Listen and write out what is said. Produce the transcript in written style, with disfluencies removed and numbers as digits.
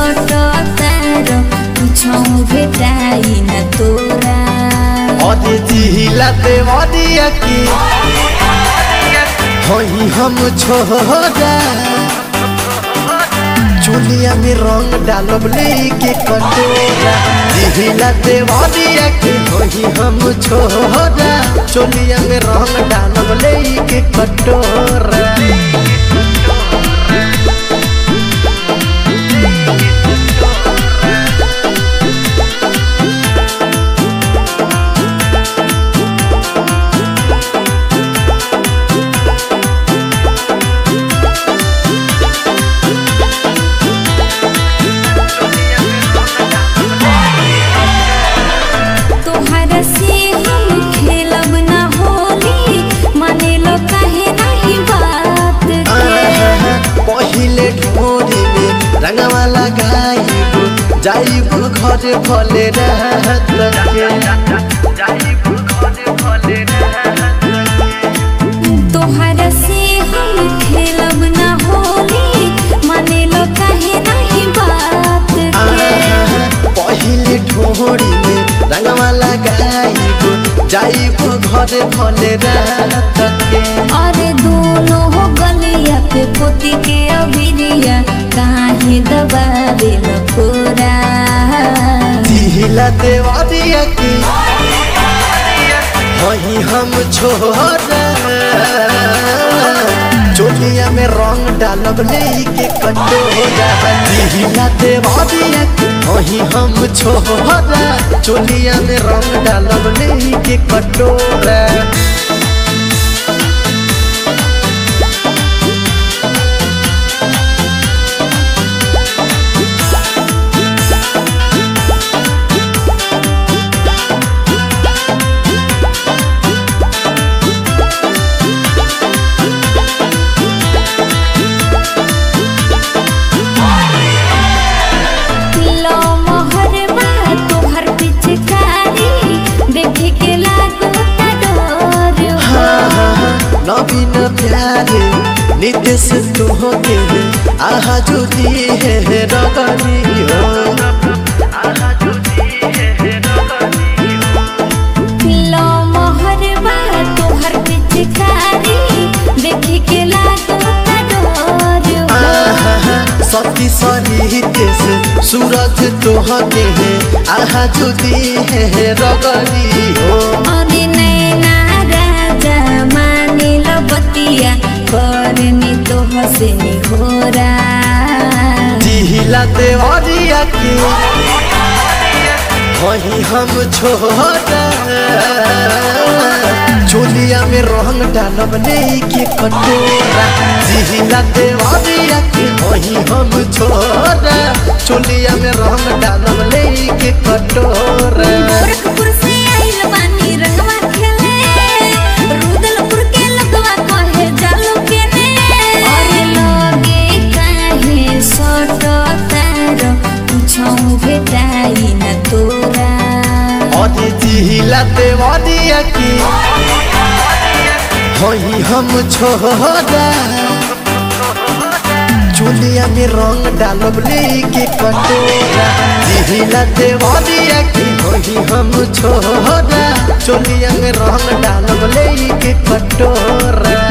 सटतार कुछौ भेटाई न तोरा अरे जिहिला देवरिया की होई हम छोरा चोलिया में रंग डालब लेके कटोरा जिहिला देवरिया की होई हम छोरा चोलिया में रंग डालब लेके कटोरा रंगवा लगाइबो जाइबो घर भले रात के तोहरा से हम खेलब ना होली माने लो काहे नहीं बात के पहिले ढोरी में रंगवा लगाइबो जाइबो घर भले रात के अरे दोनों हो गलिया पे पोती के अभिरिया काहे दबावे न पूरा जिहिला देवरिया की वही हम छोरा चोलिया में रंग डालब लेके कटोरा जिहिला देवरिया की वही हम छोरा चोलिया में रंग डालब लेके कटोरा नवीन प्यारे नितेश तोहके आहा जुदी है रगनी हो लो मोहरबा तोहर पिचकारी देखी के लागो डर सती सरितेश सूरज तोहके आहा जुदी है रगनी हो अरे नैना राजा माने लो बतिया करनी तो हंसनी होरा जिहिला देवरिया की वही हम छोरा चोलिया में रंग डालब लेके कटोरा जिहिला देवरिया की वही हम छोरा चोलिया में रंग डालब लेके कटोरा गोरखपुर से आइल बानी रंगवा खेले रुदलपुर के लगवा कहे जालो के ने अरे लगे काहे सटतार कुछौ भेटाई न तोरा अरे जिहिला देवरिया की होई हम छोरा चोलिया में रंग डालब लेके कटोरा जिहिला देवरिया की होई हम छोरा चोलिया में रंग डालब लेके कटोरा।